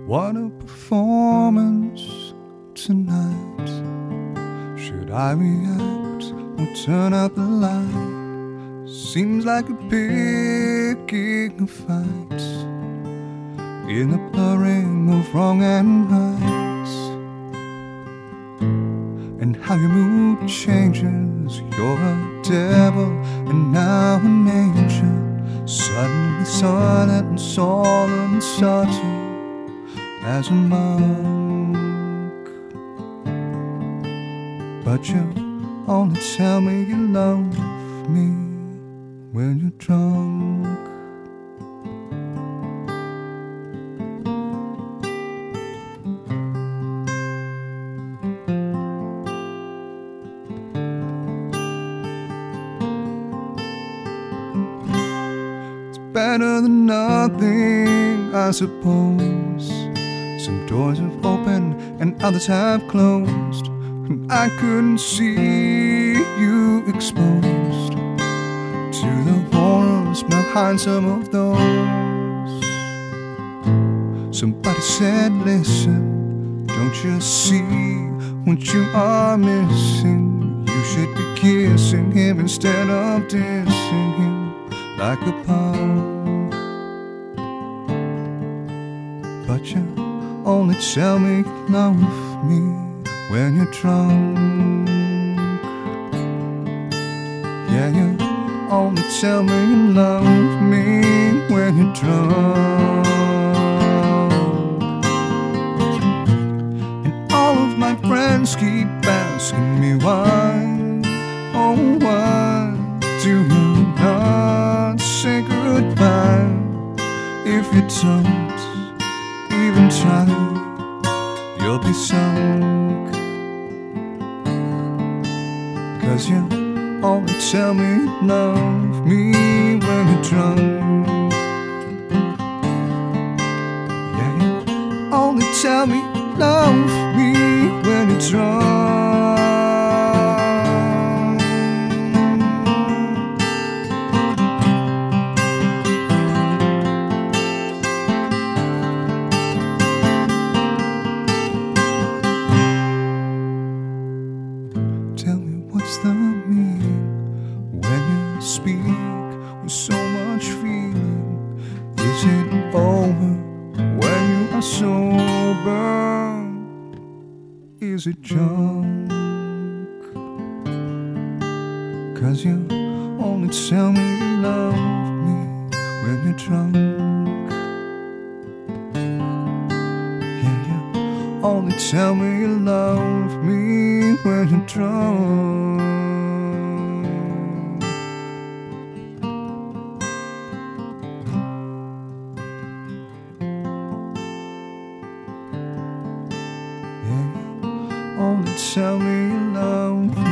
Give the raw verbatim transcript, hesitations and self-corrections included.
What a performance tonight. Should I react or turn out the light? Seems like a picking of fights in the blurring of wrong and right. And how your mood changes. You're a devil and now an angel, suddenly silent and solemn and subtle as a monk. But you only tell me you love me when you're drunk. It's better than nothing, I suppose. Some doors have opened and others have closed, and I couldn't see you exposed to the horrors behind some of those. Somebody said, listen, don't you see what you are missing? You should be kissing him instead of dissing him like a punk. But you only tell me you love me when you're drunk. Yeah, you only tell me you love me when you're drunk. And all of my friends keep asking me why, oh why do you not say goodbye? If you don't even try, you'll be sunk. Cause you only tell me you love me when you're drunk. Yeah, you only tell me you love me when you're drunk. Tell me what's the meaning when you speak with so much feeling? Is it over when you are sober? Is it junk? Cause you only tell me you love me when you're drunk. Yeah, you only tell me you love me when you're drunk. Yeah, you only tell me you love me